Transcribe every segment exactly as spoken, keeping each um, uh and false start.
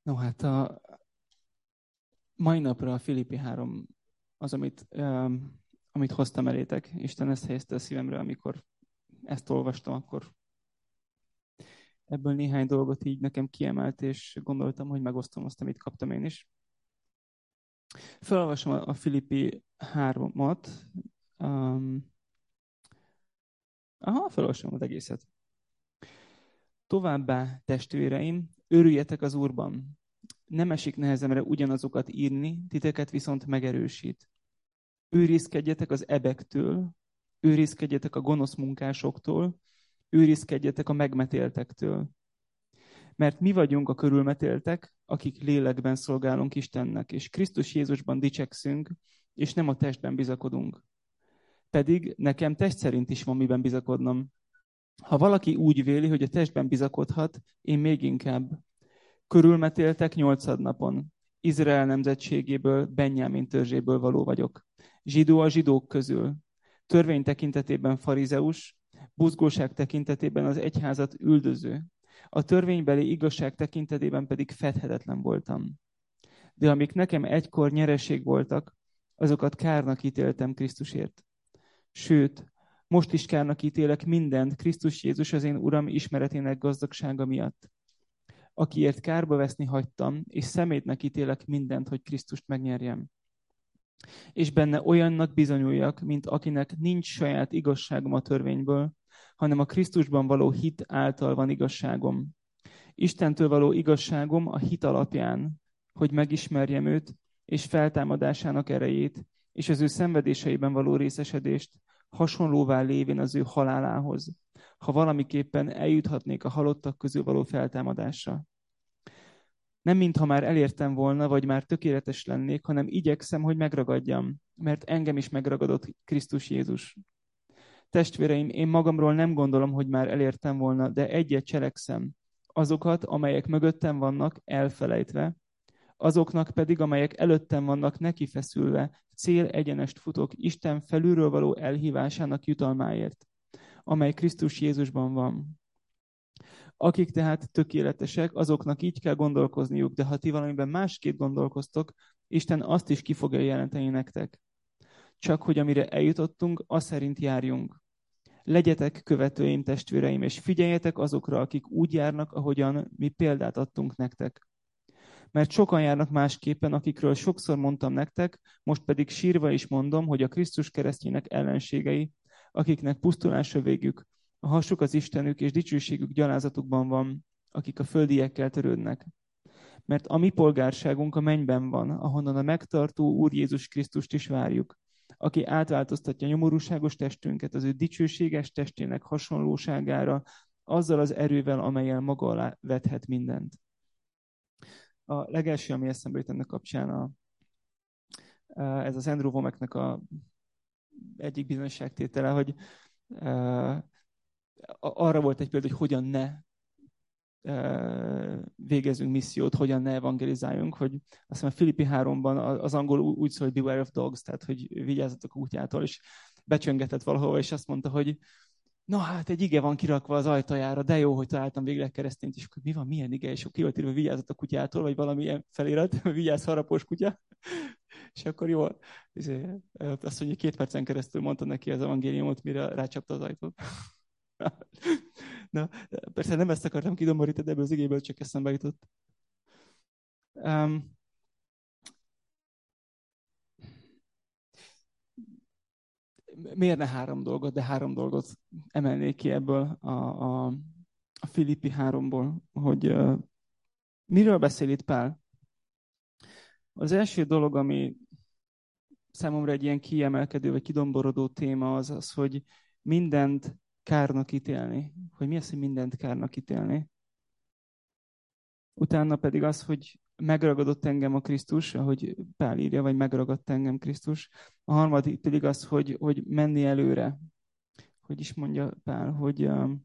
No hát a mai napra a Filippi három az, amit, um, amit hoztam elétek. Isten ezt helyezte a szívemre, amikor ezt olvastam, akkor ebből néhány dolgot így nekem kiemelt, és gondoltam, hogy megosztom azt, amit kaptam én is. Felolvasom a Filippi hármat. Um, aha, felolvasom az egészet. Továbbá, testvéreim, örüljetek az Úrban. Nem esik nehezemre ugyanazokat írni, titeket viszont megerősít. Őrizkedjetek az ebektől, őrizkedjetek a gonosz munkásoktól, őrizkedjetek a megmetéltektől. Mert mi vagyunk a körülmetéltek, akik lélekben szolgálunk Istennek, és Krisztus Jézusban dicsekszünk, és nem a testben bizakodunk. Pedig nekem test szerint is van miben bizakodnom. Ha valaki úgy véli, hogy a testben bizakodhat, én még inkább. Körülmetéltek nyolcad napon. Izrael nemzetségéből, Benjámin törzséből való vagyok. Zsidó a zsidók közül. Törvény tekintetében farizeus, buzgóság tekintetében az egyházat üldöző. A törvénybeli igazság tekintetében pedig fedhetetlen voltam. De amik nekem egykor nyereség voltak, azokat kárnak ítéltem Krisztusért. Sőt, most is kárnak ítélek mindent Krisztus Jézus az én Uram ismeretének gazdagsága miatt, akiért kárba veszni hagytam, és szemétnek ítélek mindent, hogy Krisztust megnyerjem. És benne olyannak bizonyuljak, mint akinek nincs saját igazságom a törvényből, hanem a Krisztusban való hit által van igazságom. Istentől való igazságom a hit alapján, hogy megismerjem őt, és feltámadásának erejét, és az ő szenvedéseiben való részesedést, hasonlóvá lévén az ő halálához, ha valamiképpen eljuthatnék a halottak közül való feltámadásra. Nem mintha már elértem volna, vagy már tökéletes lennék, hanem igyekszem, hogy megragadjam, mert engem is megragadott Krisztus Jézus. Testvéreim, én magamról nem gondolom, hogy már elértem volna, de egyet cselekszem. Azokat, amelyek mögöttem vannak, elfelejtve, azoknak pedig, amelyek előttem vannak, nekifeszülve, cél egyenest futok Isten felülről való elhívásának jutalmáért, amely Krisztus Jézusban van. Akik tehát tökéletesek, azoknak így kell gondolkozniuk, de ha ti valamiben másképp gondolkoztok, Isten azt is ki fogja jelenteni nektek. Csak hogy amire eljutottunk, az szerint járjunk. Legyetek követőim, testvéreim, és figyeljetek azokra, akik úgy járnak, ahogyan mi példát adtunk nektek. Mert sokan járnak másképpen, akikről sokszor mondtam nektek, most pedig sírva is mondom, hogy a Krisztus keresztjének ellenségei, akiknek pusztulásra végük, a hasuk az Istenük, és dicsőségük gyalázatukban van, akik a földiekkel törődnek. Mert a mi polgárságunk a mennyben van, ahonnan a megtartó Úr Jézus Krisztust is várjuk, aki átváltoztatja nyomorúságos testünket az ő dicsőséges testének hasonlóságára, azzal az erővel, amellyel maga alá vethet mindent. A legelső, ami eszembe jut ennek kapcsán, a, ez az Andrew Wommacknek a egyik bizonyságtétele, hogy uh, arra volt egy példa, hogy hogyan ne uh, végezzünk missziót, hogyan ne evangelizáljunk, hogy azt hiszem a Filippi háromban az angol úgy szól, hogy beware of dogs, tehát hogy vigyázzatok a kutyától, és becsöngetett valahova, és azt mondta, hogy na hát egy ige van kirakva az ajtajára, de jó, hogy találtam végleg keresztényt, és akkor mi van, milyen ige, és ki volt írva, vigyázzatok a kutyától, vagy valamilyen felirat, vigyázz harapós kutya, és akkor jó, azt mondja, két percen keresztül mondta neki az evangéliumot, mire rácsapta az ajtót. Na, persze nem ezt akartam kidomborítani, de ebből az igéből csak eszembe jutott. Um, miért ne három dolgot, de három dolgot emelnék ki ebből a, a, a Filippi háromból, hogy uh, miről beszél itt Pál? Az első dolog, ami számomra egy ilyen kiemelkedő vagy kidomborodó téma az az, hogy mindent kárnak ítélni. Hogy mi az, hogy mindent kárnak ítélni? Utána pedig az, hogy megragadott engem a Krisztus, ahogy Pál írja, vagy megragadt engem Krisztus. A harmadik pedig az, hogy, hogy menni előre. Hogy is mondja Pál, hogy um,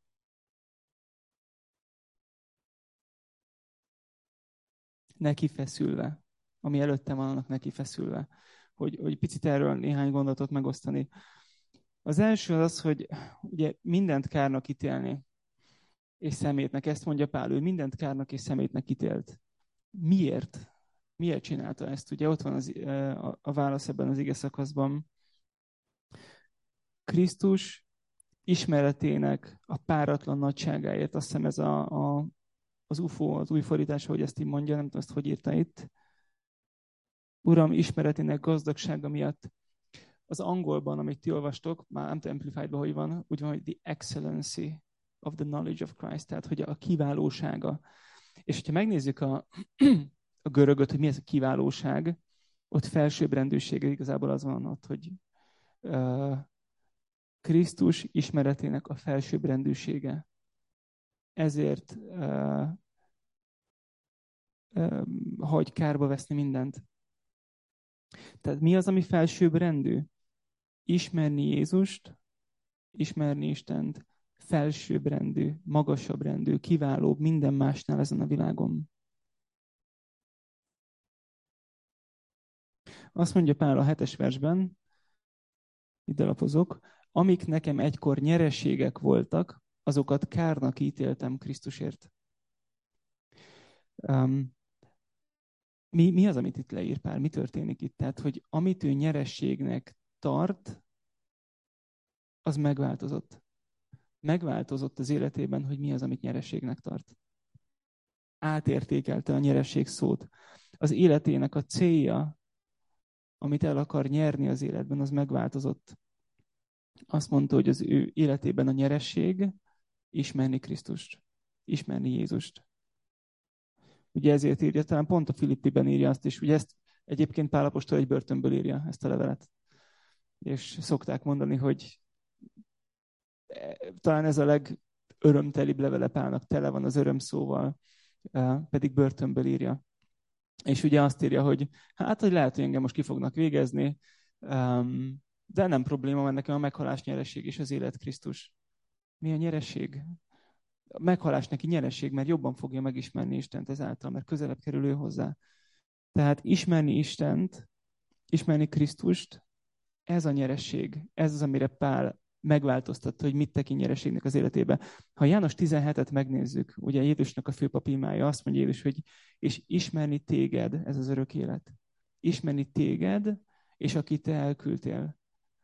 neki feszülve. Ami előttem van, annak neki feszülve. Hogy, hogy picit erről néhány gondolatot megosztani. Az első az az, hogy ugye mindent kárnak ítélni, és szemétnek. Ezt mondja Pál, ő mindent kárnak és szemétnek ítélt. Miért? Miért csinálta ezt? Ugye ott van az, a, a válasz ebben az ige szakaszban. Krisztus ismeretének a páratlan nagyságáért, azt hiszem ez a, a, az u f o, az új fordítás, hogy ezt így mondja, nem tudom, ezt hogy írta itt. Uram ismeretének gazdagsága miatt. Az angolban, amit ti olvastok, már nem tudom, Amplified-ban hogy van, úgy van, hogy the excellency of the knowledge of Christ, tehát hogy a kiválósága. És hogyha megnézzük a, a görögöt, hogy mi ez a kiválóság, ott felsőbbrendűsége igazából az van ott, hogy uh, Krisztus ismeretének a felsőbbrendűsége. Ezért uh, uh, hagy kárba veszni mindent. Tehát mi az, ami felsőbbrendű? Ismerni Jézust, ismerni Istent, felsőbbrendű, magasabb rendű, kiválóbb minden másnál ezen a világon. Azt mondja Pál a hetes versben, ide lapozok, amik nekem egykor nyereségek voltak, azokat kárnak ítéltem Krisztusért. Um, mi, mi az, amit itt leír Pál? Mi történik itt? Tehát, hogy amit ő nyerességnek tart, az megváltozott. Megváltozott az életében, hogy mi az, amit nyerességnek tart. Átértékelte a nyeresség szót. Az életének a célja, amit el akar nyerni az életben, az megváltozott. Azt mondta, hogy az ő életében a nyeresség ismerni Krisztust, ismerni Jézust. Ugye ezért írja, talán pont a Filippiben írja azt is, ugye ezt egyébként Pál apostol egy börtönből írja ezt a levelet. És szokták mondani, hogy talán ez a legörömtelibb levele Pálnak, tele van az öröm szóval, pedig börtönből írja. És ugye azt írja, hogy hát, hogy lehet, hogy engem most ki fognak végezni, de nem probléma, mert nekem a meghalás nyereség és az élet Krisztus. Mi a nyereség? A meghalás neki nyereség, mert jobban fogja megismerni Istent ezáltal, mert közelebb kerül ő hozzá. Tehát ismerni Istent, ismerni Krisztust, ez a nyereség, ez az, amire Pál megváltoztatta, hogy mit tekint nyereségnek az életébe. Ha János tizenhetet megnézzük, ugye Jézusnak a főpap imája, azt mondja Jézus, hogy és ismerni téged, ez az örök élet. Ismerni téged, és akit te elküldtél.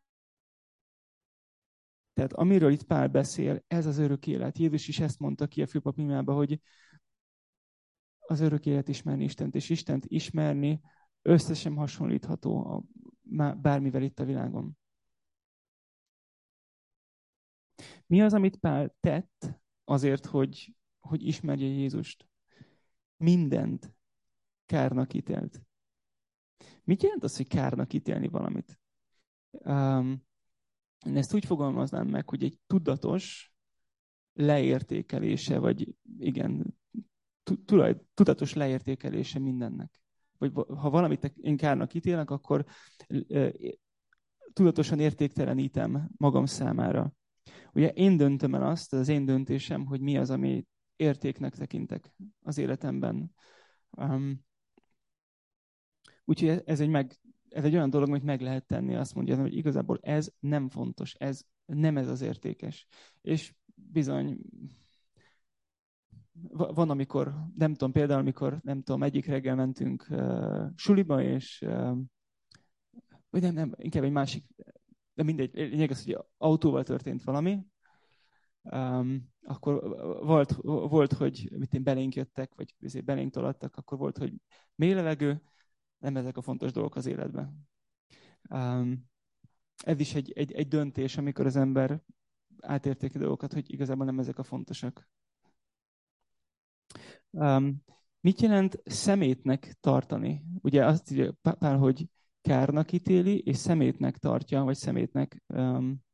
Tehát amiről itt Pál beszél, ez az örök élet. Jézus is ezt mondta ki a főpap imába, hogy az örök élet ismerni Istent, és Istent ismerni összesen hasonlítható a, bármivel itt a világon. Mi az, amit Pál tett azért, hogy, hogy ismerje Jézust? Mindent kárnak ítélt. Mit jelent az, hogy kárnak ítélni valamit? Um, én ezt úgy fogalmaznám meg, hogy egy tudatos leértékelése, vagy igen, tulaj, tudatos leértékelése mindennek. Vagy ha valamit én kárnak ítélek, akkor uh, tudatosan értéktelenítem magam számára. Ugye én döntöm el azt, az én döntésem, hogy mi az, ami értéknek tekintek az életemben. Um, úgyhogy ez egy, meg, ez egy olyan dolog, amit meg lehet tenni, azt mondja, hogy igazából ez nem fontos, ez nem ez az értékes. És bizony, van, amikor, nem tudom, például, amikor, nem tudom, egyik reggel mentünk uh, suliba, és uh, vagy nem, nem, inkább egy másik, de mindegy, lényeg az, hogy autóval történt valami, Um, akkor volt, volt, hogy mit én belénk jöttek, vagy belénk tolattak, akkor volt, hogy mély levegő, nem ezek a fontos dolgok az életben. Um, ez is egy, egy, egy döntés, amikor az ember átértéki dolgokat, hogy igazából nem ezek a fontosak. Um, mit jelent szemétnek tartani? Ugye azt írja Pál, hogy kárnak ítéli, és szemétnek tartja, vagy szemétnek... Um,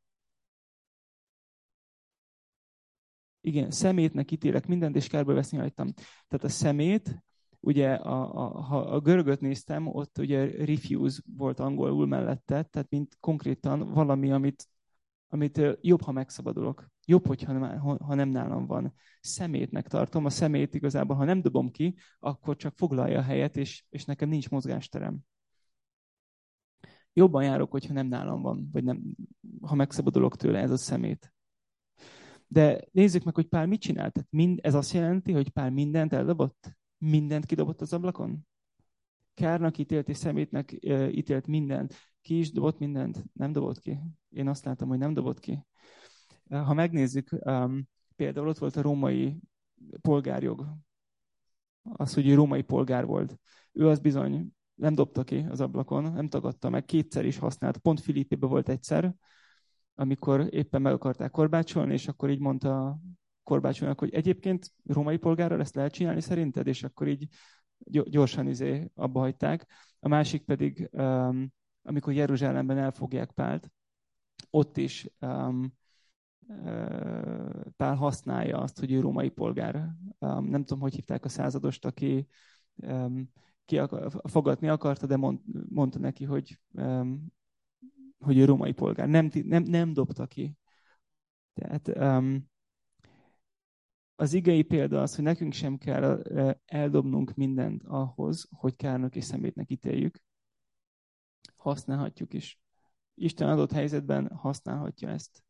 Igen, szemétnek ítélek mindent, és kárba veszni hagytam. Tehát a szemét, ugye, a, a, ha a görögöt néztem, ott ugye refuse volt angolul mellette, tehát mint konkrétan valami, amit, amit jobb, ha megszabadulok. Jobb, hogyha nem, ha nem nálam van. Szemétnek tartom. A szemét igazából, ha nem dobom ki, akkor csak foglalja a helyet, és, és nekem nincs mozgásterem. Jobban járok, hogyha nem nálam van, vagy nem, ha megszabadulok tőle, ez a szemét. De nézzük meg, hogy Pál mit csinált. Tehát mind, ez azt jelenti, hogy Pál mindent eldobott? Mindent kidobott az ablakon? Kárnak ítélt és szemétnek uh, ítélt mindent. Ki is dobott mindent? Nem dobott ki. Én azt látom, hogy nem dobott ki. Uh, ha megnézzük, um, például ott volt a római polgárjog. Az, hogy ő római polgár volt. Ő az bizony nem dobta ki az ablakon, nem tagadta meg, kétszer is használt. Pont Filippében volt egyszer, amikor éppen meg akarták korbácsolni, és akkor így mondta korbácsolnak, hogy egyébként római polgárral ezt lehet csinálni szerinted? És akkor így gyorsan izé abba hagyták. A másik pedig, um, amikor Jeruzsálemben elfogják Pált, ott is um, uh, Pál használja azt, hogy ő római polgár. Um, nem tudom, hogy hívták a századost, aki um, ki akar, fogadni akarta, de mond, mondta neki, hogy, um, hogy ő római polgár. Nem, nem, nem dobta ki. Tehát um, az igei példa az, hogy nekünk sem kell eldobnunk mindent ahhoz, hogy kárnak és szemétnek ítéljük. Használhatjuk is. Isten adott helyzetben használhatja ezt.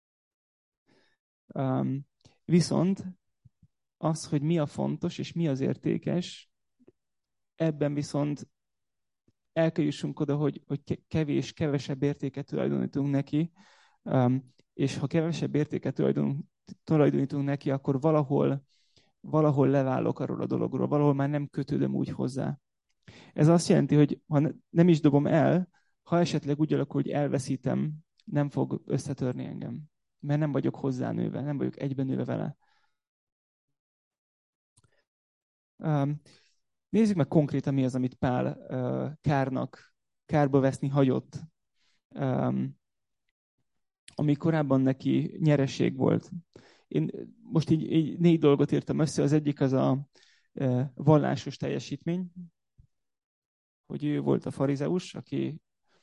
Um, viszont az, hogy mi a fontos és mi az értékes, ebben viszont el kell jussunk oda, hogy, hogy kevés, kevesebb értéket tulajdonítunk neki, um, és ha kevesebb értéket tulajdonítunk neki, akkor valahol, valahol leválok arról a dologról, valahol már nem kötődöm úgy hozzá. Ez azt jelenti, hogy ha nem is dobom el, ha esetleg úgy alakul, hogy elveszítem, nem fog összetörni engem. Mert nem vagyok hozzánőve, nem vagyok egyben nőve vele. Um, nézzük meg konkrétan, mi az, amit Pál uh, kárnak, kárba veszni hagyott, um, ami korábban neki nyereség volt. Én most így, így négy dolgot írtam össze. Az egyik az a uh, vallásos teljesítmény, hogy ő volt a farizeus, aki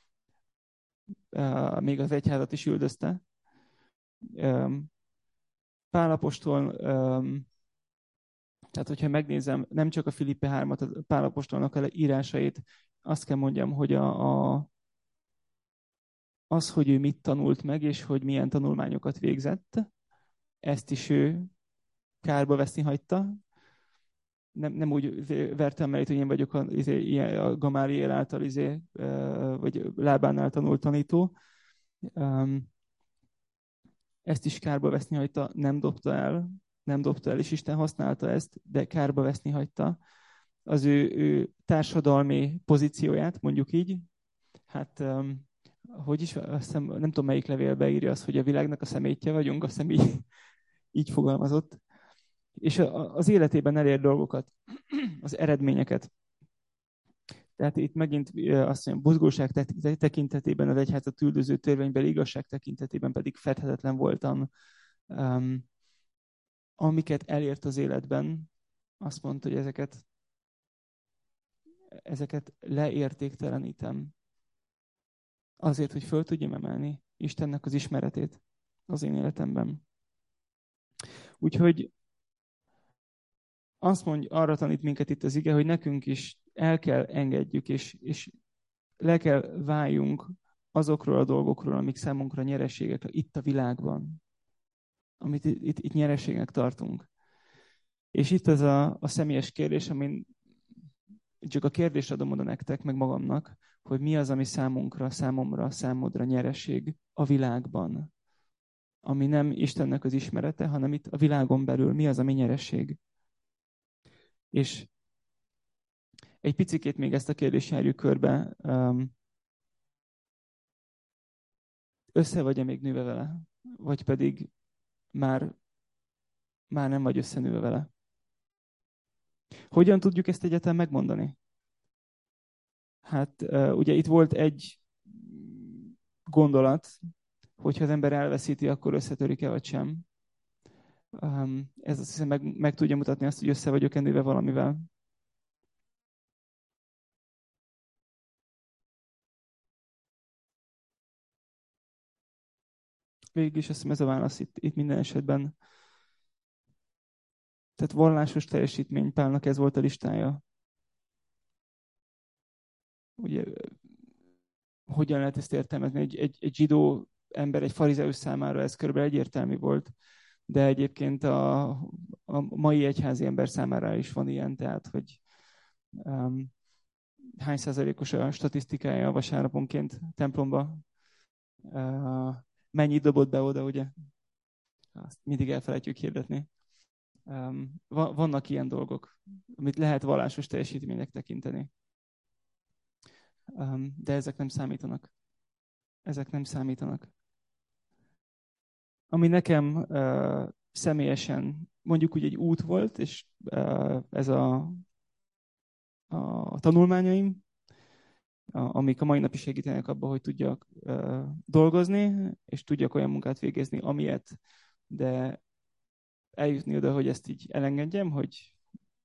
uh, még az egyházat is üldözte. Um, Pál apostol, um, tehát hogyha megnézem nem csak a Filippe hármat, a Pál apostolnak a írásait, azt kell mondjam, hogy a, a, az, hogy ő mit tanult meg, és hogy milyen tanulmányokat végzett, ezt is ő kárba veszni hagyta. Nem, nem úgy vertem mellé, hogy én vagyok a, izé, a Gamáliel által, izé, vagy Lábánál tanult tanító. Um, ezt is kárba veszni hagyta, nem dobta el, nem dobta el, és Isten használta ezt, de kárba veszni hagyta. Az ő, ő társadalmi pozícióját, mondjuk így, hát um, hogy is, azt hiszem, nem tudom melyik levélbe írja az, hogy a világnak a szemétje vagyunk, azt hiszem így, így fogalmazott. És a, az életében elér dolgokat, az eredményeket. Tehát itt megint azt mondja, buzgóság tekintetében az egyházat üldöző törvénybeli igazság tekintetében pedig fedhetetlen voltam. Um, amiket elért az életben, azt mondta, hogy ezeket, ezeket leértéktelenítem. Azért, hogy föl tudjam emelni Istennek az ismeretét az én életemben. Úgyhogy azt mondja, arra tanít minket itt az ige, hogy nekünk is el kell engedjük, és, és le kell váljunk azokról a dolgokról, amik számunkra nyereségek itt a világban, amit itt, itt, itt nyereségnek tartunk. És itt az a, a személyes kérdés, amin csak a kérdést adom oda nektek, meg magamnak, hogy mi az, ami számunkra, számomra, számodra nyereség a világban. Ami nem Istennek az ismerete, hanem itt a világon belül mi az, ami nyereség. És egy picikét még ezt a kérdést járjuk körbe. Össze vagy-e még nőve vele? Vagy pedig már, már nem vagy összenőve vele? Hogyan tudjuk ezt egyáltalán megmondani? Hát ugye itt volt egy gondolat, hogyha az ember elveszíti, akkor összetörik-e vagy sem. Ez azt hiszem meg, meg tudja mutatni azt, hogy össze vagyok nőve valamivel. Végig is azt hiszem ez a válasz itt, itt minden esetben. Tehát vallásos teljesítmény, Pálnak ez volt a listája. Ugye, hogyan lehet ezt értelmezni? Egy, egy, egy zsidó ember, egy farizeus számára ez körülbelül egyértelmű volt, de egyébként a, a mai egyházi ember számára is van ilyen, tehát, hogy um, hány százalékos a statisztikája vasárnaponként templomba, uh, mennyit dobott be oda, ugye? Azt mindig elfelejtjük hirdetni. Um, va- vannak ilyen dolgok, amit lehet vallásos teljesítménynek tekinteni. Um, de ezek nem számítanak. Ezek nem számítanak. Ami nekem uh, személyesen mondjuk úgy egy út volt, és uh, ez a, a tanulmányaim, a, amik a mai nap is segítenek abban, hogy tudjak uh, dolgozni, és tudjak olyan munkát végezni, amilyet, de eljutni oda, hogy ezt így elengedjem, hogy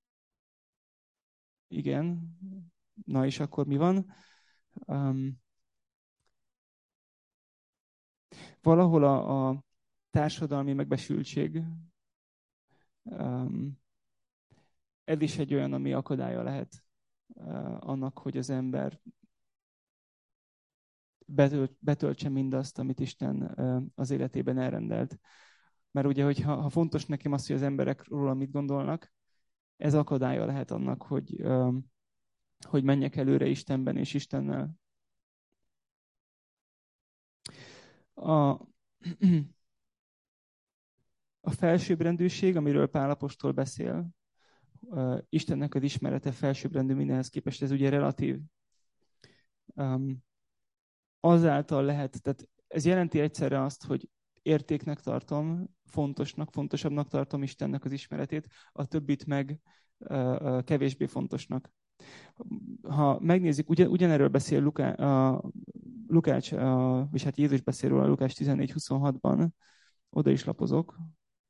igen, na és akkor mi van? Um, valahol a, a társadalmi megbesültség um, ez is egy olyan, ami akadálya lehet uh, annak, hogy az ember betölt, betöltse mindazt, amit Isten uh, az életében elrendelt. Mert ugye, hogy ha, ha fontos nekem az, hogy az emberek róla mit gondolnak, ez akadálya lehet annak, hogy, um, hogy menjek előre Istenben és Istennel. A, a felsőbbrendűség, amiről Pál apostol beszél, uh, Istennek az ismerete felsőbbrendű mindenhez képest, ez ugye relatív. Um, azáltal lehet, tehát ez jelenti egyszerre azt, hogy értéknek tartom, fontosnak, fontosabbnak tartom Istennek az ismeretét, a többit meg uh, kevésbé fontosnak. Ha megnézzük, ugyan, ugyanerről beszél Luká, a, Lukács, a, és hát Jézus beszél róla Lukács tizennégy huszonhatban, oda is lapozok.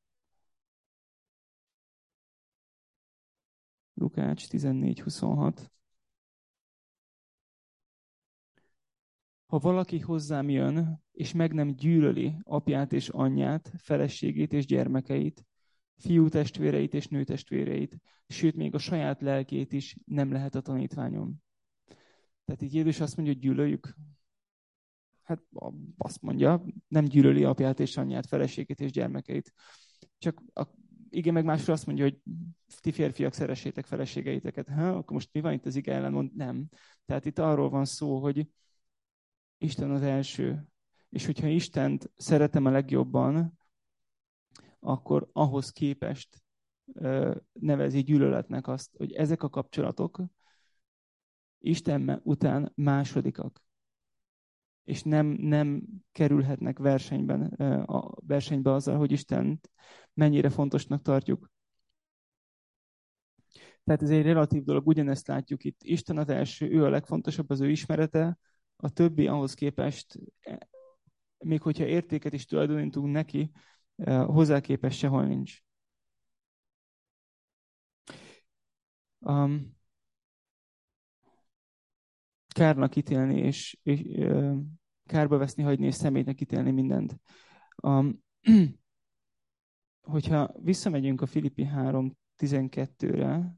Lukács tizennégy huszonhat. Ha valaki hozzám jön, és meg nem gyűlöli apját és anyját, feleségét és gyermekeit, fiú testvéreit és nő testvéreit, sőt, még a saját lelkét is nem lehet a tanítványom. Tehát így Jézus azt mondja, hogy gyűlöljük. Hát azt mondja, nem gyűlöli apját és anyját, feleségét és gyermekeit. Csak a, igen, meg másról azt mondja, hogy ti férfiak szeressétek feleségeiteket. Ha, akkor most mi van itt az ige ellen? Mond, nem. Tehát itt arról van szó, hogy Isten az első. És hogyha Istent szeretem a legjobban, akkor ahhoz képest nevezi gyűlöletnek azt, hogy ezek a kapcsolatok Isten után másodikak. És nem, nem kerülhetnek versenyben, a versenybe azzal, hogy Istent mennyire fontosnak tartjuk. Tehát ez egy relatív dolog, ugyanezt látjuk itt. Isten az első, ő a legfontosabb, az ő ismerete, a többi ahhoz képest, még hogyha értéket is tulajdonítunk neki, hozzá képest sehol nincs. Um, kárnak ítélni, és, és uh, kárba veszni, hagyni, és személynek ítélni mindent. Um, hogyha visszamegyünk a Filippi három tizenkettőre,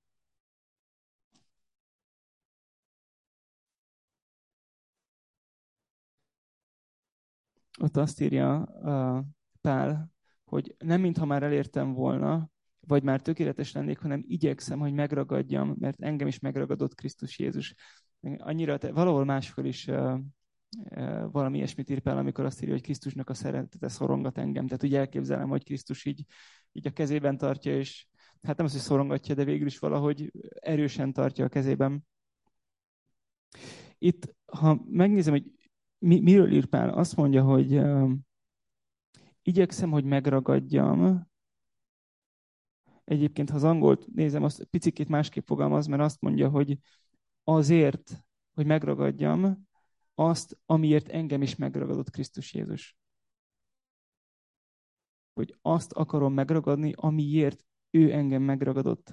ott azt írja uh, Pál, hogy nem mintha már elértem volna, vagy már tökéletes lennék, hanem igyekszem, hogy megragadjam, mert engem is megragadott Krisztus Jézus. Annyira, te, valahol máskor is uh, uh, valami ilyesmit ír Pál, amikor azt írja, hogy Krisztusnak a szeretete szorongat engem. Tehát úgy elképzelem, hogy Krisztus így, így a kezében tartja, és hát nem az, hogy szorongatja, de végül is valahogy erősen tartja a kezében. Itt, ha megnézem, hogy mi, miről ír Pál, azt mondja, hogy uh, igyekszem, hogy megragadjam. Egyébként, ha az angolt nézem, azt picikét másképp fogalmaz, mert azt mondja, hogy azért, hogy megragadjam azt, amiért engem is megragadott Krisztus Jézus. Hogy azt akarom megragadni, amiért ő engem megragadott.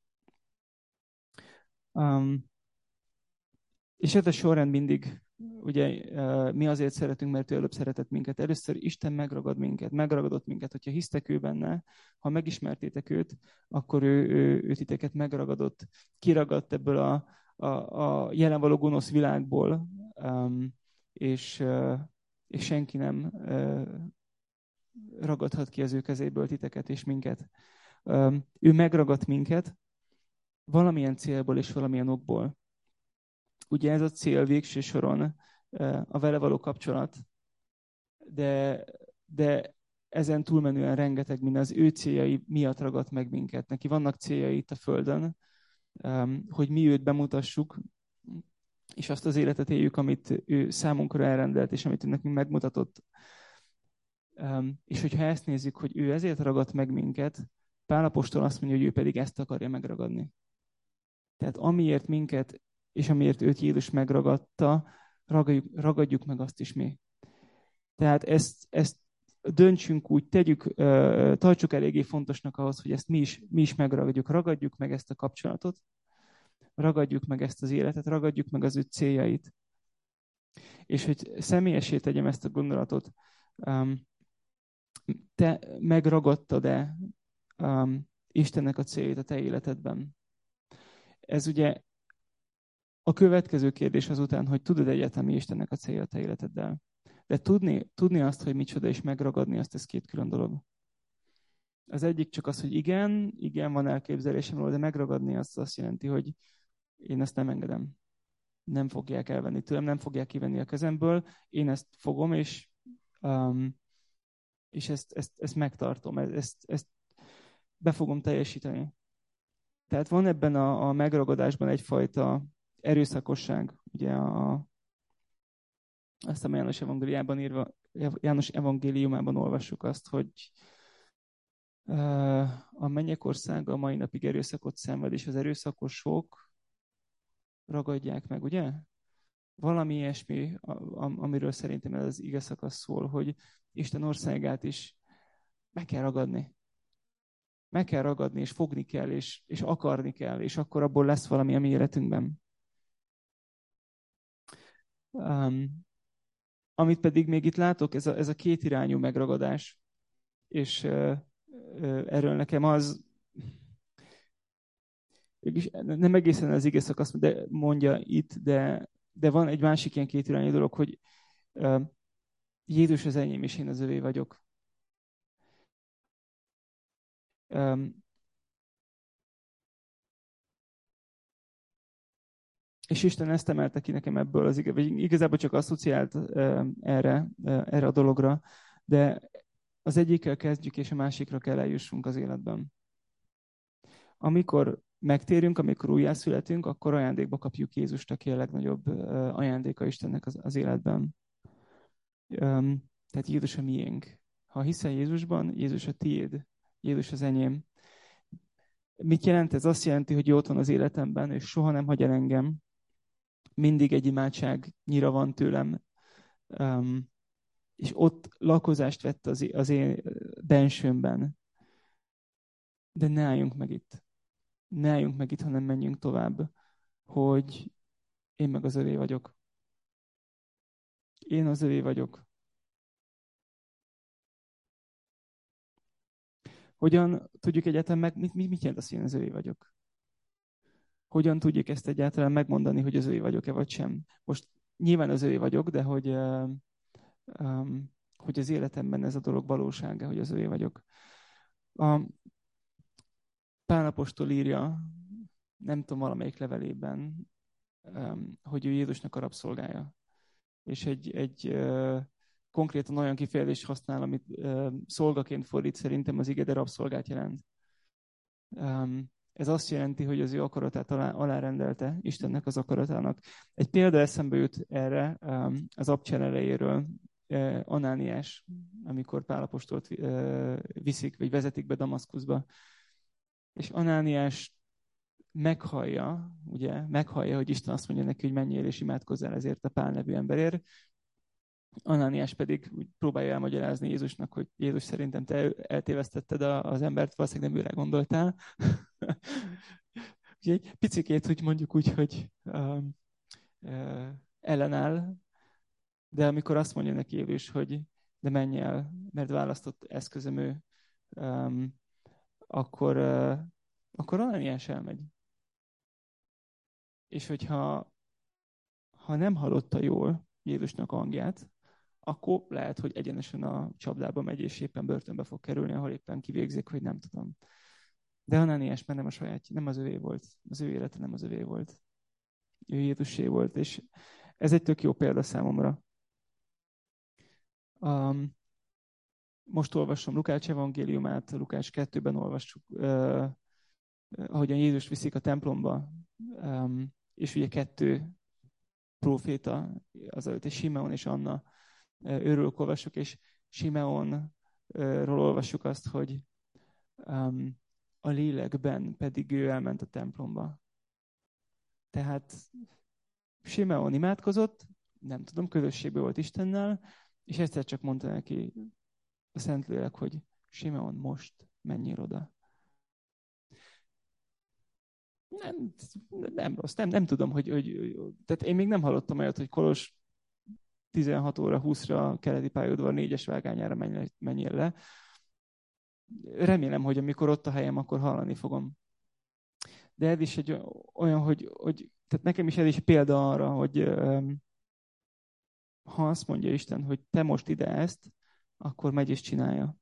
Um, és ez a sorrend mindig, ugye mi azért szeretünk, mert ő előbb szeretett minket. Először Isten megragad minket, megragadott minket. Hogyha hisztek ő benne, ha megismertétek őt, akkor ő, ő, ő titeket megragadott, kiragadt ebből a, a, a jelen való gonosz világból, um, és, uh, és senki nem uh, ragadhat ki az ő kezéből titeket és minket. Ő megragadt minket valamilyen célból és valamilyen okból. Ugye ez a cél végső soron a vele való kapcsolat, de, de ezen túlmenően rengeteg minden az ő céljai miatt ragadt meg minket. Neki vannak céljai itt a Földön, hogy mi őt bemutassuk, és azt az életet éljük, amit ő számunkra elrendelt, és amit ő nekünk megmutatott. És hogyha ezt nézzük, hogy ő ezért ragadt meg minket, Pál apostol azt mondja, hogy ő pedig ezt akarja megragadni. Tehát amiért minket, és amiért őt Jézus megragadta, ragadjuk, ragadjuk meg azt is mi. Tehát ezt, ezt döntsünk úgy, tegyük, tartsuk eléggé fontosnak ahhoz, hogy ezt mi is, mi is megragadjuk. Ragadjuk meg ezt a kapcsolatot, ragadjuk meg ezt az életet, ragadjuk meg az ő céljait. És hogy személyesé tegyem ezt a gondolatot, te megragadtad-e Istennek a céljait a te életedben? Ez ugye a következő kérdés azután, hogy tudod egyáltalán mi Istennek a célja a te életeddel. De tudni, tudni azt, hogy micsoda, és megragadni azt, ez két külön dolog. Az egyik csak az, hogy igen, igen, van elképzelésem róla, de megragadni azt azt jelenti, hogy én ezt nem engedem. Nem fogják elvenni tőlem, nem fogják kivenni a kezemből, én ezt fogom, és, um, és ezt, ezt, ezt megtartom, ezt, ezt be fogom teljesíteni. Tehát van ebben a, a megragadásban egyfajta erőszakosság, ugye a, azt a János evangéliumában írva, János evangéliumában olvassuk azt, hogy uh, a mennyek országa a mai napig erőszakot szenved, és az erőszakosok ragadják meg, ugye? Valami ilyesmi, amiről szerintem ez az ige szakasz szól, hogy Isten országát is meg kell ragadni. Meg kell ragadni, és fogni kell, és, és akarni kell, és akkor abból lesz valami a mi életünkben. Um, amit pedig még itt látok, ez a, ez a kétirányú megragadás, és uh, uh, erről nekem az, nem egészen az ige szakasz, de mondja itt, de, de van egy másik ilyen kétirányú dolog, hogy uh, Jézus az enyém, és én az övé vagyok. Um, és Isten ezt emelte ki nekem ebből az ige, vagy igazából csak asszociált uh, erre, uh, erre a dologra, de az egyikkel kezdjük, és a másikra kell eljussunk az életben. Amikor megtérünk, amikor újjászületünk, akkor ajándékba kapjuk Jézust, aki a legnagyobb uh, ajándéka Istennek az, az életben. Um, tehát Jézus a miénk. Ha hiszel Jézusban, Jézus a tiéd, Jézus az enyém. Mit jelent ez? Azt jelenti, hogy ott van az életemben, és soha nem hagy el engem. Mindig egy imádságnyira van tőlem. Um, és ott lakozást vett az, az én bensőmben. De ne álljunk meg itt. Ne álljunk meg itt, hanem menjünk tovább, hogy én meg az övé vagyok. Én az övé vagyok. Hogyan tudjuk egyáltalán meg, mit, mit jelent az, hogy én az övé vagyok? Hogyan tudjuk ezt egyáltalán megmondani, hogy az övé vagyok-e vagy sem? Most nyilván az övé vagyok, de hogy, uh, um, hogy az életemben ez a dolog valósága, hogy az övé vagyok. A Pál apostol írja, nem tudom, valamelyik levelében, um, hogy ő Jézusnak a rabszolgája. És egy, egy uh, konkrétan olyan kifejezést használ, amit uh, szolgaként fordít szerintem az ige, de rabszolgát jelent. Um, ez azt jelenti, hogy az ő akaratát alá, alárendelte Istennek az akaratának. Egy példa eszembe jut erre um, az abcsel elejéről, uh, Anániás, amikor Pál apostolt uh, viszik, vagy vezetik be Damaszkuszba. És Anániás meghallja, ugye, meghallja, hogy Isten azt mondja neki, hogy menjél és imádkozzál ezért a Pál nevű emberért. Anániás pedig úgy próbálja elmagyarázni Jézusnak, hogy Jézus, szerintem te eltévesztetted az embert, valószínűleg nem őre gondoltál. Úgyhogy egy picikét, hogy mondjuk úgy, hogy um, uh, ellenáll, de amikor azt mondja neki Jézus, hogy de menj el, mert választott eszközöm ő, um, akkor, uh, akkor Anániás elmegy. És hogyha ha nem hallotta jól Jézusnak a hangját, akkor lehet, hogy egyenesen a csapdába megy, és éppen börtönbe fog kerülni, ahol éppen kivégzik, hogy nem tudom. De Anániás már nem a sajátja, nem az övé volt. Az ő élete nem az övé volt. Ő Jézusé volt, és ez egy tök jó példa számomra. Um, most olvasom Lukács evangéliumát, Lukács kettőben olvassuk, uh, ahogyan Jézust viszik a templomba, um, és ugye kettő próféta, az előtt Simeon és Anna, őről olvassuk, és Simeonról olvassuk azt, hogy um, a lélekben pedig ő elment a templomba. Tehát Simeon imádkozott, nem tudom, közösségben volt Istennel, és egyszer csak mondta neki a Szentlélek, hogy Simeon, most menjél oda. Nem, nem rossz, nem, nem tudom, hogy, hogy... Tehát én még nem hallottam olyat, hogy Kolos tizenhat óra húszra keleti pályaudvar négyes vágányára menjél le. Remélem, hogy amikor ott a helyem, akkor hallani fogom. De ez is egy olyan, hogy, hogy tehát nekem is ez is példa arra, hogy um, ha azt mondja Isten, hogy te most ide ezt, akkor megy és csinálja.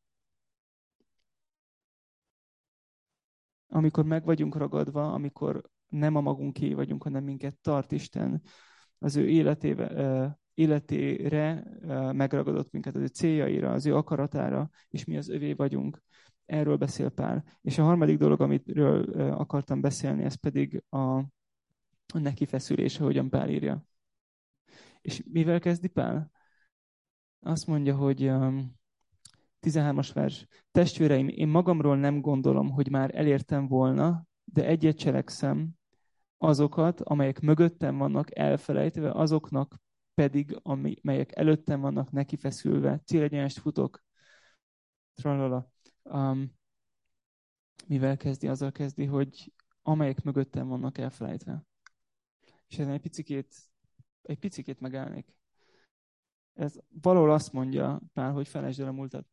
Amikor meg vagyunk ragadva, amikor nem a magunké vagyunk, hanem minket tart Isten az ő életébe, életére megragadott minket, az ő céljaira, az ő akaratára, és mi az övé vagyunk. Erről beszél Pál. És a harmadik dolog, amiről akartam beszélni, ez pedig a, a neki feszülés, ahogyan Pál írja. És mivel kezdi Pál? Azt mondja, hogy tizenhármas vers. Testvéreim, én magamról nem gondolom, hogy már elértem volna, de egyet cselekszem, azokat, amelyek mögöttem vannak elfelejtve, azoknak pedig, amelyek előttem vannak nekifeszülve. Célegyenest futok. Tralala. Um, mivel kezdi? Azzal kezdi, hogy amelyek mögöttem vannak elfelejtve. És ezen egy picikét, egy picikét megállnék. Ez valahol azt mondja Pál, hogy felejtsd el a múltat.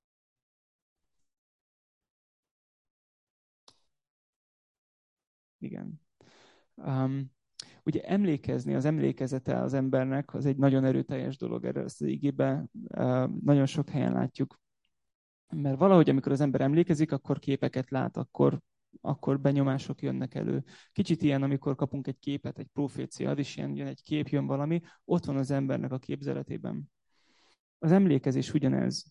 Igen. Um, ugye emlékezni, az emlékezete az embernek, az egy nagyon erőteljes dolog, erre ezt az igében uh, nagyon sok helyen látjuk. Mert valahogy, amikor az ember emlékezik, akkor képeket lát, akkor, akkor benyomások jönnek elő. Kicsit ilyen, amikor kapunk egy képet, egy profécia, az is ilyen, jön egy kép, jön valami, ott van az embernek a képzeletében. Az emlékezés ugyanez.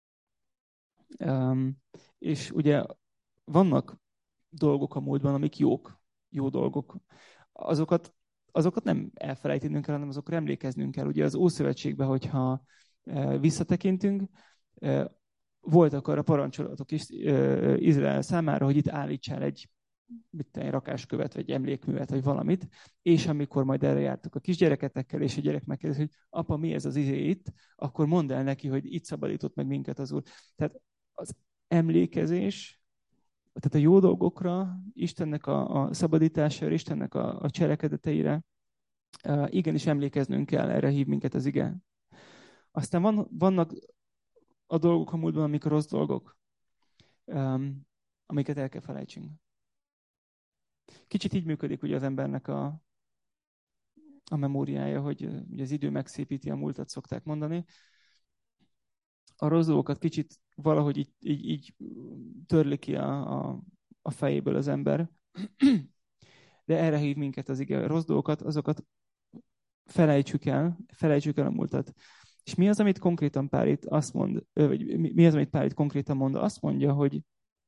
Um, és ugye vannak dolgok a múltban, amik jók, jó dolgok. Azokat, azokat nem elfelejtenünk kell, hanem azokra emlékeznünk kell. Ugye az Ószövetségben, hogyha e, visszatekintünk, e, voltak arra parancsolatok is e, Izrael számára, hogy itt állítsál egy, mit egy rakáskövet, vagy emlékművet, vagy valamit, és amikor majd erre jártuk a kisgyereketekkel, és a gyerek megkérdezi, hogy apa, mi ez az izé itt, akkor mondd el neki, hogy itt szabadított meg minket az Úr. Tehát az emlékezés, tehát a jó dolgokra, Istennek a, a szabadítására, Istennek a, a cselekedeteire, uh, igenis emlékeznünk kell, erre hív minket az ige. Aztán van, vannak a dolgok a múltban, amik a rossz dolgok, um, amiket el kell felejtsünk. Kicsit így működik ugye az embernek a, a memóriája, hogy ugye az idő megszépíti a múltat, szokták mondani. A rossz dolgokat kicsit valahogy így, így, így törli ki a, a, a fejéből az ember. De erre hív minket az ige. A rossz dolgokat, azokat felejtsük el, felejtsük el a múltat. És mi az, amit konkrétan Pál itt azt mond, vagy mi az, amit Pál itt konkrétan mond? Azt mondja, hogy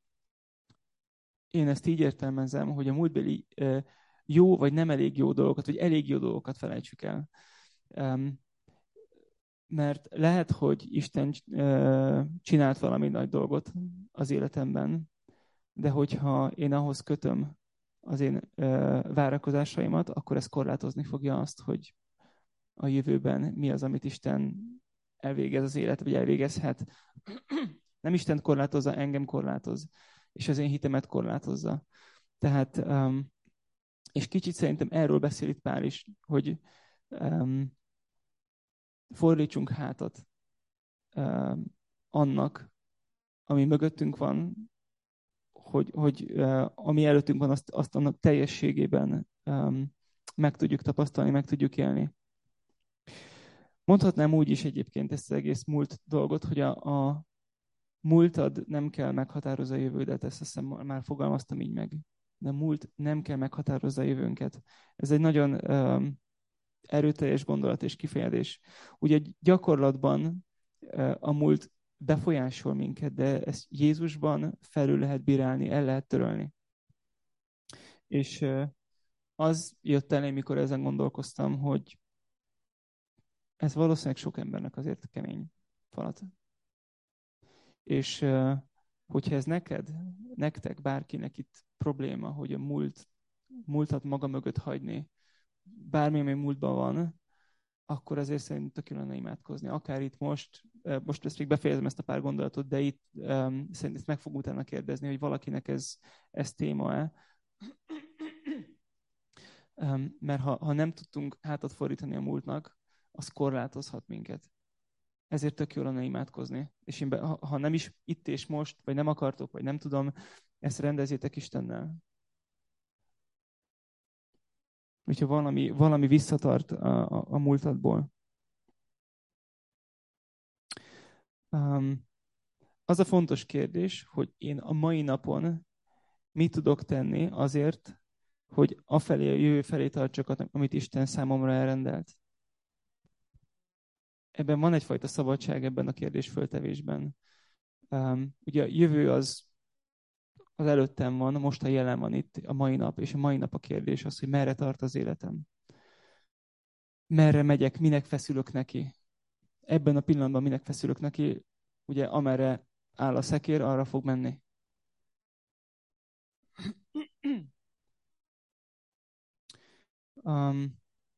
én ezt így értelmezem, hogy a múltbeli jó vagy nem elég jó dolgokat, vagy elég jó dolgokat felejtsük el. Mert lehet, hogy Isten csinált valami nagy dolgot az életemben, de hogyha én ahhoz kötöm az én várakozásaimat, akkor ez korlátozni fogja azt, hogy a jövőben mi az, amit Isten elvégez az élet, vagy elvégezhet. Nem Isten korlátozza, engem korlátoz, és az én hitemet korlátozza. Tehát, um, és kicsit szerintem erről beszél itt Pál is, hogy um, fordítsunk hátat um, annak, ami mögöttünk van, hogy, hogy uh, ami előttünk van, azt, azt annak teljességében um, meg tudjuk tapasztalni, meg tudjuk élni. Mondhatnám úgy is egyébként ezt az egész múlt dolgot, hogy a, a múltad nem kell meghatározza a jövődet, ezt azt hiszem már fogalmaztam így meg. De a múlt nem kell meghatározza a jövőnket. Ez egy nagyon um, erőteljes gondolat és kifejezés. Ugye gyakorlatban uh, a múlt befolyásol minket, de ezt Jézusban felül lehet bírálni, el lehet törölni. És uh, az jött elém, mikor ezen gondolkoztam, hogy ez valószínűleg sok embernek azért kemény falat. És uh, hogyha ez neked, nektek, bárkinek itt probléma, hogy a múlt, múltat maga mögött hagyni, bármi, ami múltban van, akkor azért szerintem tök jól lenne imádkozni. Akár itt most, uh, most ezt még befejezem ezt a pár gondolatot, de itt um, szerintem ezt meg fogom utána kérdezni, hogy valakinek ez, ez téma-e. Um, mert ha, ha nem tudtunk hátat fordítani a múltnak, az korlátozhat minket. Ezért tök jól lenne imádkozni. És én be, ha, ha nem is itt és most, vagy nem akartok, vagy nem tudom, ezt rendezzétek Istennel. Hogyha valami, valami visszatart a, a, a múltadból. Um, az a fontos kérdés, hogy én a mai napon mit tudok tenni azért, hogy afelé, a jövő felé tartsak, amit Isten számomra elrendelt. Ebben van egyfajta szabadság ebben a kérdésföltevésben. Um, ugye a jövő az, az előttem van, most a jelen van itt, a mai nap, és a mai nap a kérdés az, hogy merre tart az életem. Merre megyek, minek feszülök neki. Ebben a pillanatban minek feszülök neki, ugye amerre áll a szekér, arra fog menni. Um,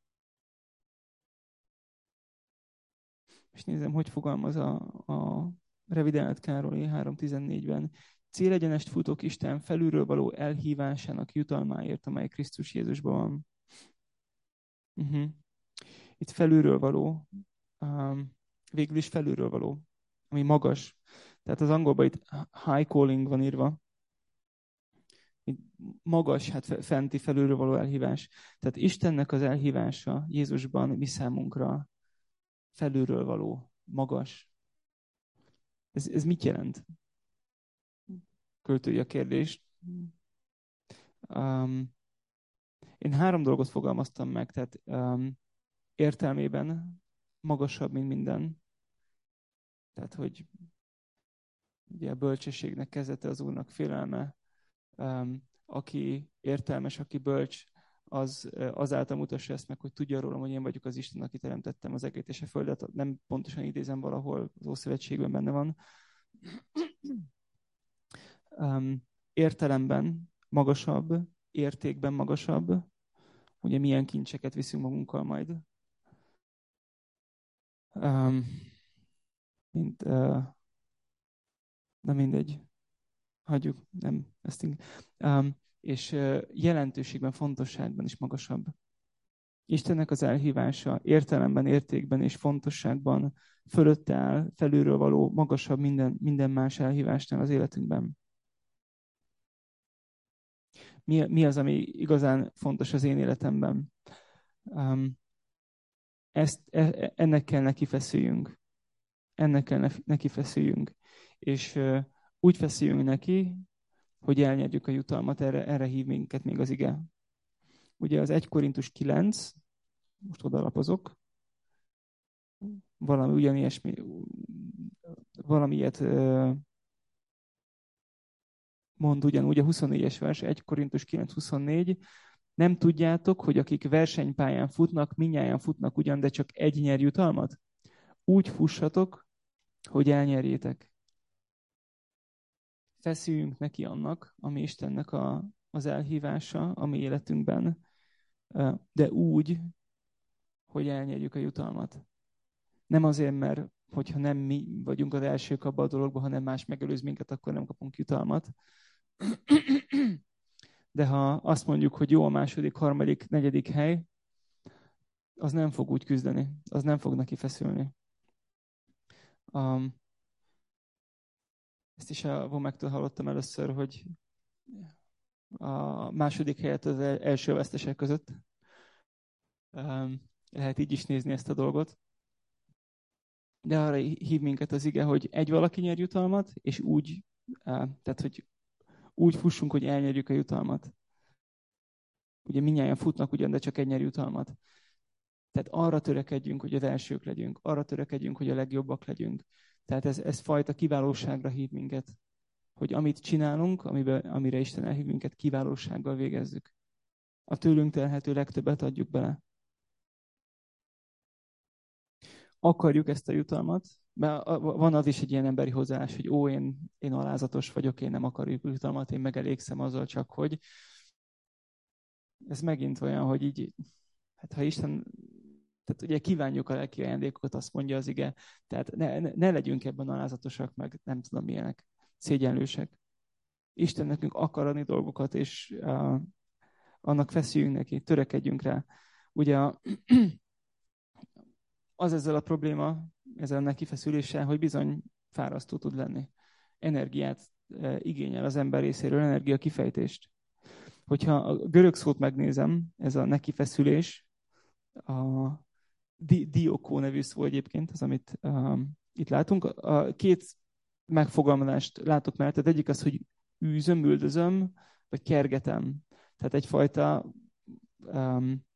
és nézem, hogy fogalmaz a, a revidált Károly három tizennégyben. Célegyenest futok Isten felülről való elhívásának jutalmáért, amely Krisztus Jézusban van. Uh-huh. Itt felülről való, um, végül is felülről való, ami magas. Tehát az angolban itt high calling van írva. Itt magas, hát fenti felülről való elhívás. Tehát Istennek az elhívása Jézusban mi számunkra felülről való, magas. Ez, ez mit jelent? Költői a kérdést. Um, én három dolgot fogalmaztam meg, tehát um, értelmében magasabb, mint minden. Tehát, hogy ugye a bölcsességnek kezdete az Úrnak félelme. Um, aki értelmes, aki bölcs, az azáltal mutassa ezt meg, hogy tudja rólam, hogy én vagyok az Isten, aki teremtettem az egét és a földet. Nem pontosan idézem, valahol az Ószövetségben benne van. Um, értelemben magasabb, értékben magasabb. Ugye milyen kincseket viszünk magunkkal majd. Um, mint, uh, na mindegy. Hagyjuk, nem, ezt ing- um, és uh, jelentőségben, fontosságban is magasabb. Istennek az elhívása értelemben, értékben és fontosságban fölötte áll, felülről való, magasabb minden, minden más elhívásnál az életünkben. Mi, mi az, ami igazán fontos az én életemben? Um, ezt, e, ennek kell neki feszüljünk. Ennek kell neki feszüljünk. És uh, úgy feszüljünk neki, hogy elnyerjük a jutalmat, erre, erre hív minket még az ige. Ugye az egy Korintus kilenc, most odalapozok, valami ugyanilyesmi, valami ilyet mond ugyanúgy, a huszonnégyes vers, egy Korintus kilenc huszonnégy. Nem tudjátok, hogy akik versenypályán futnak, mindnyájan futnak ugyan, de csak egy nyer jutalmat? Úgy fussatok, hogy elnyerjétek. Feszüljünk neki annak, ami Istennek a, az elhívása a mi életünkben, de úgy, hogy elnyerjük a jutalmat. Nem azért, mert hogyha nem mi vagyunk az elsők abban a dologban, hanem más megelőz minket, akkor nem kapunk jutalmat. De ha azt mondjuk, hogy jó a második, harmadik, negyedik hely, az nem fog úgy küzdeni, az nem fog neki feszülni. Um, ezt is a Vomektől hallottam először, hogy a második helyet az első vesztesek között. Um, lehet így is nézni ezt a dolgot. de arra hív minket az ige, hogy egy valaki nyer jutalmat, és úgy, tehát, hogy úgy fussunk, hogy elnyerjük a jutalmat. Ugye mindnyájan futnak ugyan, de csak egy nyer jutalmat. Tehát arra törekedjünk, hogy az elsők legyünk, arra törekedjünk, hogy a legjobbak legyünk. Tehát ez, ez fajta kiválóságra hív minket. Hogy amit csinálunk, amiben, amire Isten elhív minket, kiválósággal végezzük. A tőlünk telhető legtöbbet adjuk bele. Akarjuk ezt a jutalmat, mert van az is egy ilyen emberi hozzáállás, hogy ó, én, én alázatos vagyok, én nem akarjuk jutalmat, én megelégszem azzal csak, hogy ez megint olyan, hogy így, hát ha Isten, tehát ugye kívánjuk a lelki ajándékokat, azt mondja az ige, tehát ne, ne, ne legyünk ebben alázatosak, meg nem tudom milyenek, szégyenlősek. Isten nekünk akar adni dolgokat, és uh, annak feszüljünk neki, törekedjünk rá. Ugye a, az ezzel a probléma, ezzel a nekifeszüléssel, hogy bizony fárasztó tud lenni. Energiát uh, igényel az ember részéről, energia kifejtést. Hogyha a görög szót megnézem, ez a nekifeszülés, a di- diokó nevű szó egyébként, az, amit um, itt látunk. A két megfogalmazást látok mellett. Tehát egyik az, hogy űzöm, üldözöm, vagy kergetem. Tehát egyfajta um,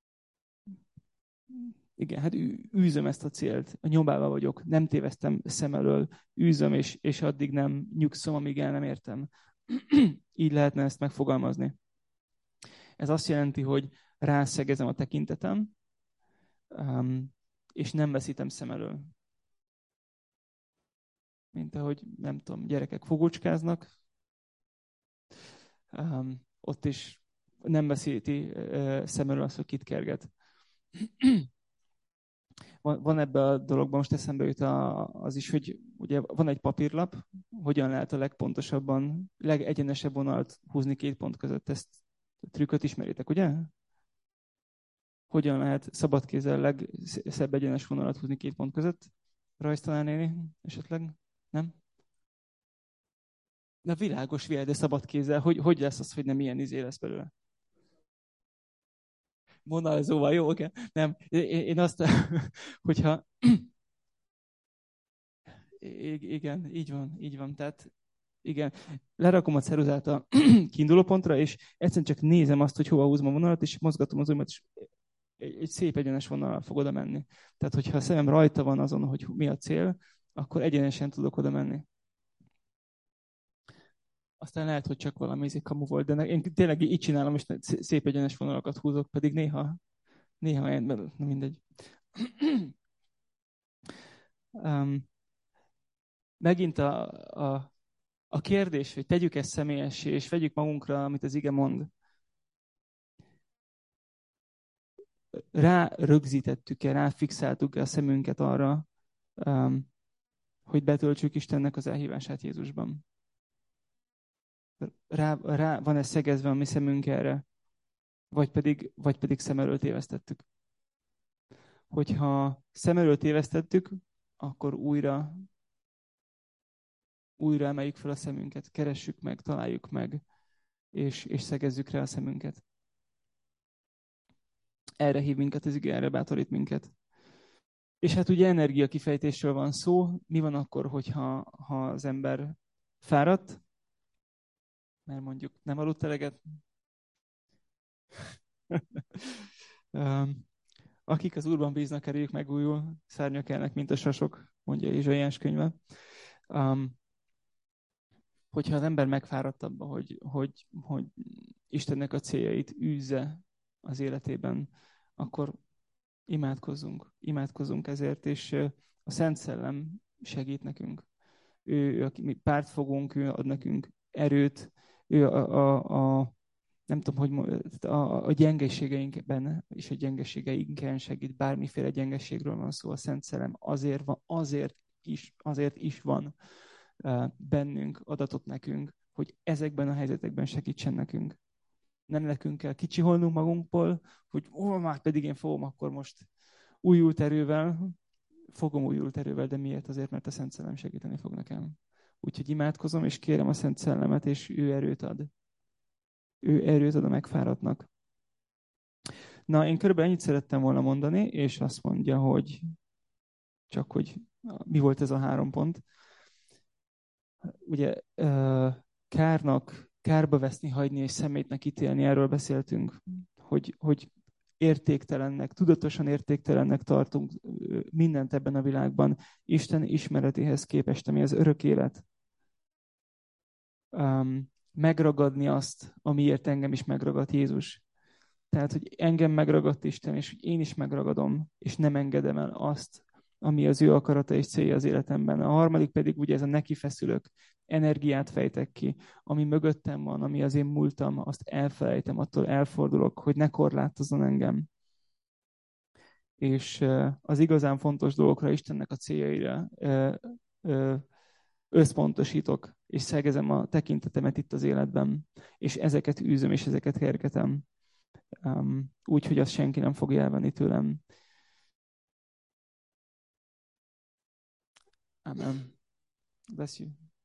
igen, hát űzöm ezt a célt, a nyomában vagyok, nem téveztem szem elől, űzöm, és, és addig nem nyugszom, amíg el nem értem. Így lehetne ezt megfogalmazni. Ez azt jelenti, hogy rászegezem a tekintetem, um, és nem veszítem szem elől. Mint ahogy, nem tudom, gyerekek fogócskáznak, um, ott is nem veszíti uh, szem elől azt, hogy kit kerget. van, van ebben a dologban, most eszembe jut a, az is, hogy ugye van egy papírlap, hogyan lehet a legpontosabban, legegyenesebb vonalat húzni két pont között. Ezt a trükköt ismeritek, ugye? Hogyan lehet szabad kézzel legszebb egyenes vonalat húzni két pont között? Rajztanár néni esetleg? Nem? Na világos vél, de szabad kézzel. Hogy, hogy lesz az, hogy nem ilyen izé lesz belőle? Monalizóval, jó, oké. Nem, én azt, hogyha... Igen, így van, így van. Tehát igen, lerakom a ceruzát a kiinduló pontra, és egyszerűen csak nézem azt, hogy hova húzom a vonalat, és mozgatom az ujjamat, és egy szép egyenes vonalra fog oda menni. Tehát, hogyha a szemem rajta van azon, hogy mi a cél, akkor egyenesen tudok oda menni. Aztán lehet, hogy csak valami izé kamu volt, de én tényleg így csinálom, és szép egyenes vonalakat húzok, pedig néha, néha én, na mindegy. um, megint a, a, a kérdés, hogy tegyük ezt személyessé, és vegyük magunkra, amit az ige mond. Rá rögzítettük-e, rá fixáltuk-e a szemünket arra, um, hogy betöltsük Istennek az elhívását Jézusban. Rá, rá van-e szegezve a mi szemünk erre, vagy pedig, vagy pedig szem előtt tévesztettük. Hogyha szem előtt tévesztettük, akkor újra, újra emeljük fel a szemünket, keressük meg, találjuk meg, és, és szegezzük rá a szemünket. Erre hív minket az ige, erre bátorít minket. És hát ugye energiakifejtésről van szó. Mi van akkor, hogyha ha az ember fáradt, mert mondjuk nem aludt eleget? Akik az Úrban bíznak, erejük megújul, szárnyak elnek, mint a sasok, mondja Ézsaiás könyve. Um, hogyha az ember megfáradt abba, hogy, hogy, hogy Istennek a céljait űzze az életében, akkor imádkozzunk, imádkozzunk ezért, és a Szent Szellem segít nekünk. Ő, ő aki mi párt fogunk, ő ad nekünk erőt, ő a, a, a nem tudom, hogy a, a gyengeségeinkben és a gyengeségeinken segít, bármiféle gyengeségről van szó, a Szent Szellem azért van, azért is, azért is van uh, bennünk, adatot nekünk, hogy ezekben a helyzetekben segítsen nekünk. Nem nekünk kell kicsiholnunk magunkból, hogy ó, már pedig én fogom akkor most újult erővel, fogom újult erővel, de miért? Azért, mert a Szent Szellem segíteni fog nekem. Úgyhogy imádkozom, és kérem a Szent Szellemet, és ő erőt ad. Ő erőt ad a megfáradtnak. Na, én körülbelül ennyit szerettem volna mondani, és azt mondja, hogy csak hogy Mi volt ez a három pont? Ugye kárnak, kárba veszni, hagyni és szemétnek ítélni, erről beszéltünk, hogy, hogy értéktelennek, tudatosan értéktelennek tartunk mindent ebben a világban Isten ismeretéhez képest, ami az örök élet. Um, megragadni azt, amiért engem is megragadt Jézus. Tehát, hogy engem megragadt Isten, és hogy én is megragadom, és nem engedem el azt, ami az ő akarata és célja az életemben. A harmadik pedig ugye ez a nekifeszülök, energiát fejtek ki, ami mögöttem van, ami az én múltam, azt elfelejtem, attól elfordulok, hogy ne korlátozzon engem. És az igazán fontos dolgokra, Istennek a céljaira összpontosítok, és szegezem a tekintetemet itt az életben, és ezeket űzöm, és ezeket hergetem. Um, úgy, hogy azt senki nem fogja elvenni tőlem. Amen. Bless you.